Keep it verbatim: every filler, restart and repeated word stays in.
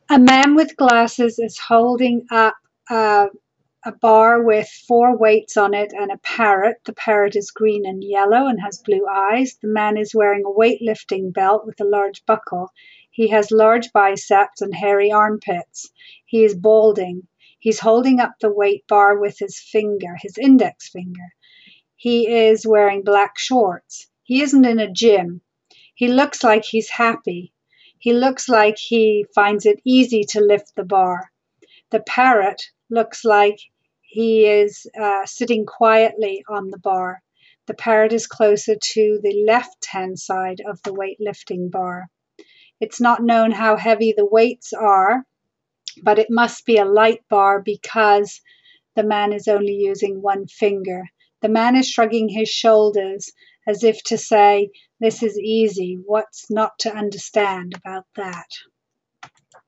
A man with glasses is holding up a, a bar with four weights on it and a parrot. The parrot is green and yellow and has blue eyes. The man is wearing a weightlifting belt with a large buckle. He has large biceps and hairy armpits. He is balding. He's holding up the weight bar with his finger, his index finger. He is wearing black shorts. He isn't in a gym. He looks like he's happy. He looks like he finds it easy to lift the bar. The parrot looks like he is uh, sitting quietly on the bar. The parrot is closer to the left-hand side of the weightlifting bar. It's not known how heavy the weights are, but it must be a light bar because the man is only using one finger. The man is shrugging his shoulders as if to say, this is easy. What's not to understand about that?